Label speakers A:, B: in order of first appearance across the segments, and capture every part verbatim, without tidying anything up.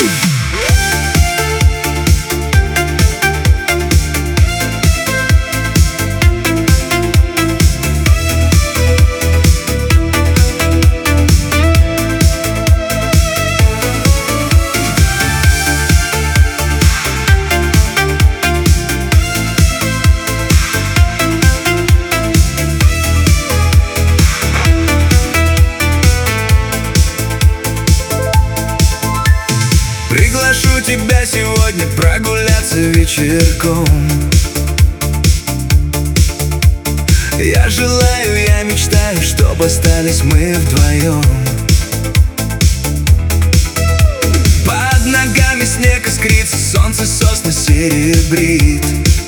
A: Приглашу тебя сегодня прогуляться вечерком. Я желаю, я мечтаю, чтобы остались мы вдвоем. Под ногами снег искрится, солнце сосны серебрит.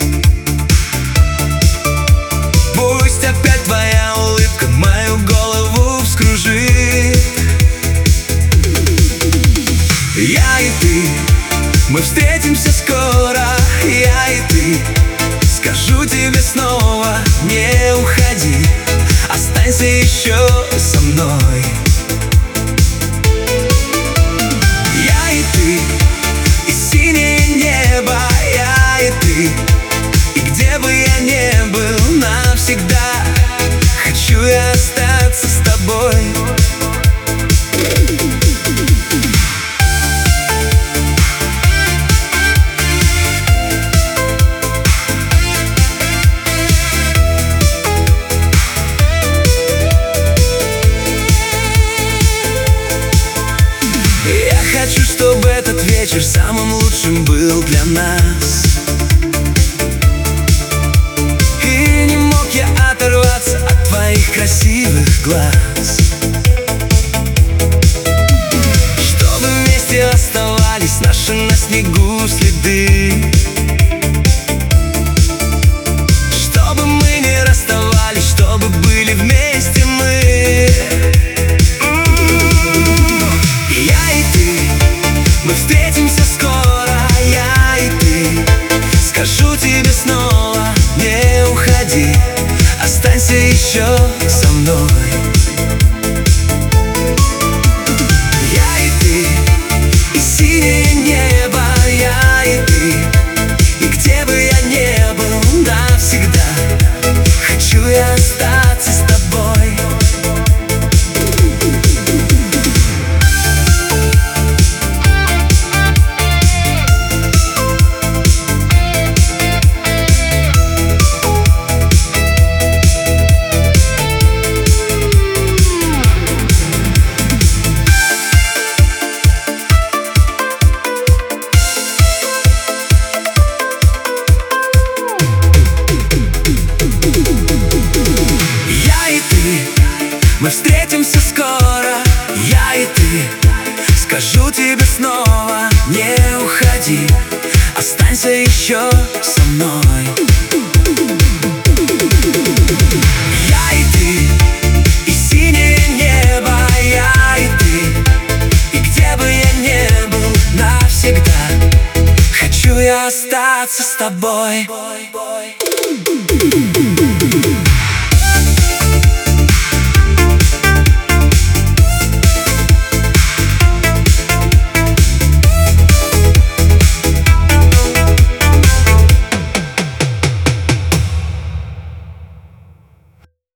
A: Пусть опять твоя улыбка мою голову вскружит. Я и ты, мы встретимся скоро. Я и ты, скажу тебе снова: не уходи, останься еще со мной. Я и ты, и синее небо. Я и ты, и где бы я ни был, навсегда хочу я остаться с тобой. Хочу, чтобы этот вечер самым лучшим был для нас. И не мог я оторваться от твоих красивых глаз. Чтобы вместе оставались наши на снегу следы. Чтобы мы не расставались, чтобы были вместе мы. Мы встретимся скоро, я и ты. Скажу тебе снова: не уходи, останься еще со мной. Я и ты, и синее небо. Я и ты, и где бы я ни был, навсегда хочу я остаться с тобой. Мы встретимся скоро, я и ты. Скажу тебе снова: не уходи, останься еще со мной. Я и ты, и синее небо. Я и ты, и где бы я ни был, навсегда хочу я остаться с тобой.